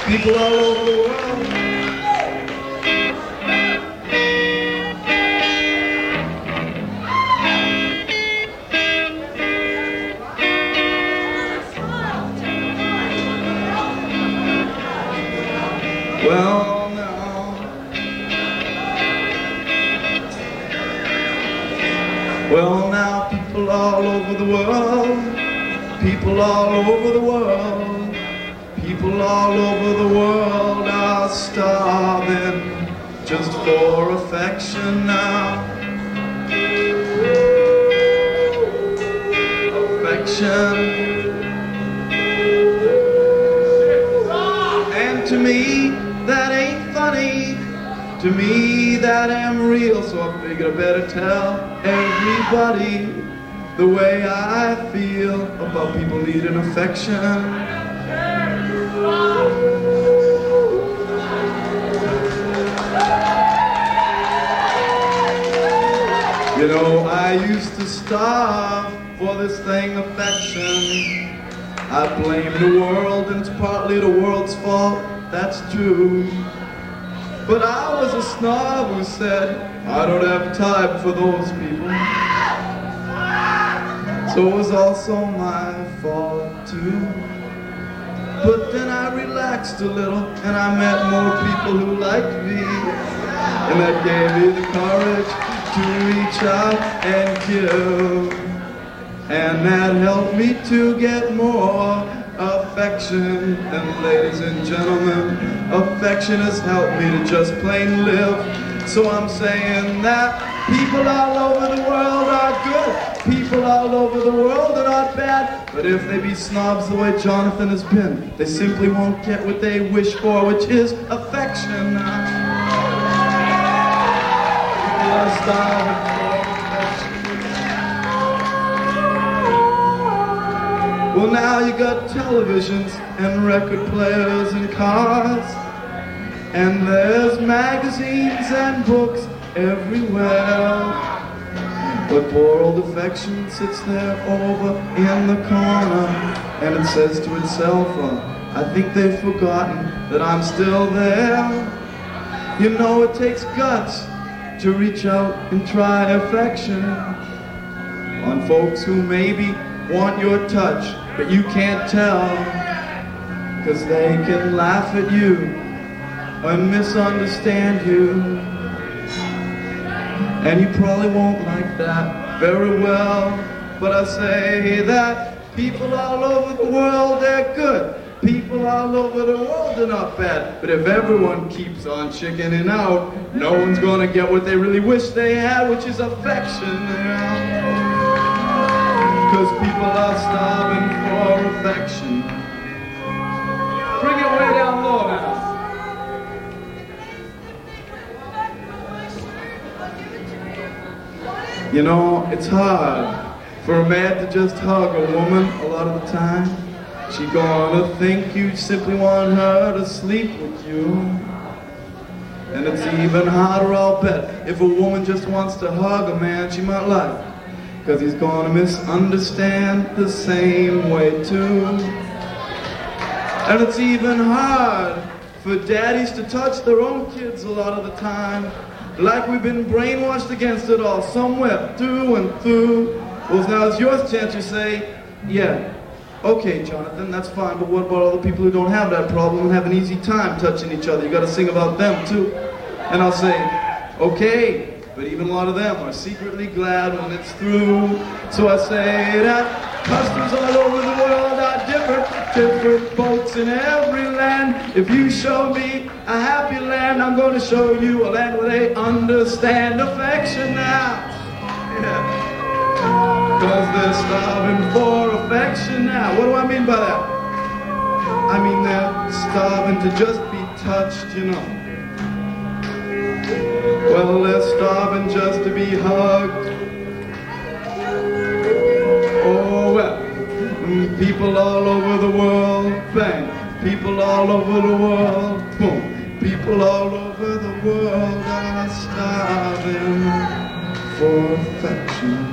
People all over the world. Well, now, people all over the world, people all over the world, people all over the world are starving just for affection now. Affection. And to me, that ain't funny. To me, that ain't real. So I figured I better tell everybody the way I feel about people needing affection. You know, I used to starve for this thing, affection. I blame the world, and it's partly the world's fault, that's true. But I was a snob who said, I don't have time for those people. So it was also my fault too. But then I relaxed a little, and I met more people who liked me. And that gave me the courage to reach out and give. And that helped me to get more affection. And ladies and gentlemen, affection has helped me to just plain live. So I'm saying that people all over the world are good. People all over the world are not bad. But if they be snobs the way Jonathan has been, they simply won't get what they wish for, which is affection. People are starving for affection. Well, now you got televisions and record players and cars, and there's magazines and books everywhere. But poor old affection sits there over in the corner, and it says to itself, I think they've forgotten that I'm still there. You know, it takes guts to reach out and try affection on folks who maybe want your touch, but you can't tell, 'cause they can laugh at you and misunderstand you. And you probably won't like that very well, but I say that people all over the world, they're good. People all over the world are not bad. But if everyone keeps on chickening out, no one's gonna get what they really wish they had, which is affection. 'Cause people are starving for affection. Bring it way down low now. You know, it's hard for a man to just hug a woman a lot of the time. She gonna think you simply want her to sleep with you. And it's even harder, I'll bet, if a woman just wants to hug a man she might like, 'cause he's gonna misunderstand the same way too. And it's even hard for daddies to touch their own kids a lot of the time, like we've been brainwashed against it all, somewhere through and through. Well, now it's your chance to say, yeah, okay, Jonathan, that's fine, but what about all the people who don't have that problem and have an easy time touching each other? You gotta sing about them too. And I'll say, okay, but even a lot of them are secretly glad when it's through. So I say that customs all over the world are different, different boats in every land. If you show me a happy land, I'm going to show you a land where they understand affection now. Yeah. 'Cause they're starving for affection now. What do I mean by that? I mean they're starving to just be touched, you know. Well, they're starving just to be hugged. Oh, well, people all over the world, bang. People all over the world, boom. People all over the world are starving for affection.